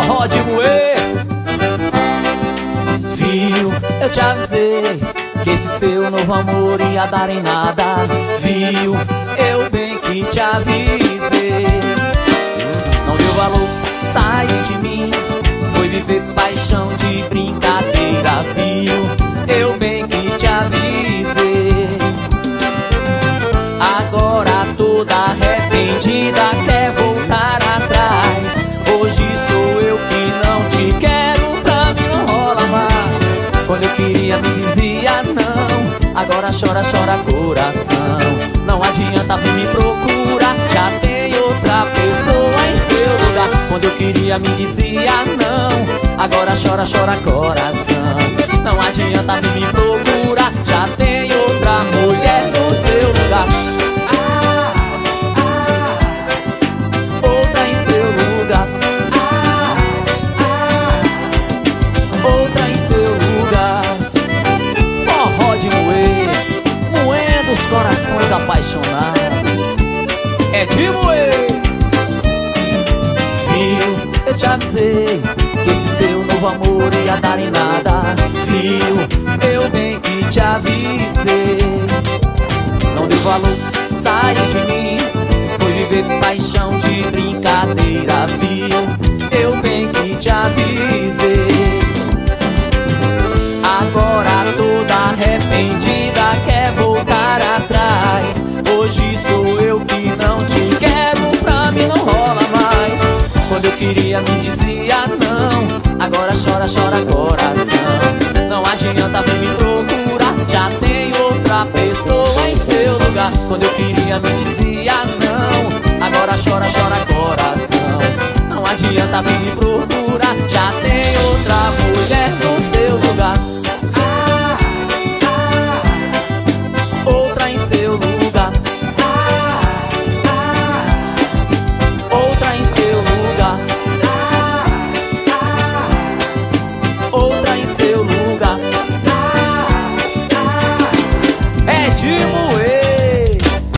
forró de moer. Viu, eu te avisei que esse seu novo amor ia dar em nada. Viu, eu bem que te avisei. Não deu valor, saiu de mim, foi viver paixão de brincadeira. Viu, eu bem que te avisei. Agora toda arrependida quer voltar atrás. Hoje sou eu que não te quero, pra mim não rola mais. Quando eu queria me dizia não, agora chora, chora coração. Não adianta vir me procurar, já tem outra pessoa em seu lugar. Quando eu queria me dizia não, agora chora, chora coração. Não adianta vir me procurar, já tem outra mulher no seu lugar. Outra em seu lugar. Outra em seu lugar. Forró de moer, moendo os corações apaixonados. É de moer. Viu, eu te avisei que esse seu novo amor ia dar em nada. Viu, eu bem que te avisei. Não deu valor, saiu de mim, foi viver paixão de brincadeira. Viu, eu bem que te avisei. Agora toda arrependida quer voltar atrás. Hoje sou eu que não te quero, pra mim não rola mais. Quando eu queria me dizia não, agora chora, chora coração. Não adianta vir me procurar, já tem outra pessoa em seu lugar. Quando eu queria me dizia não, agora chora, chora coração. Não adianta vir me procurar,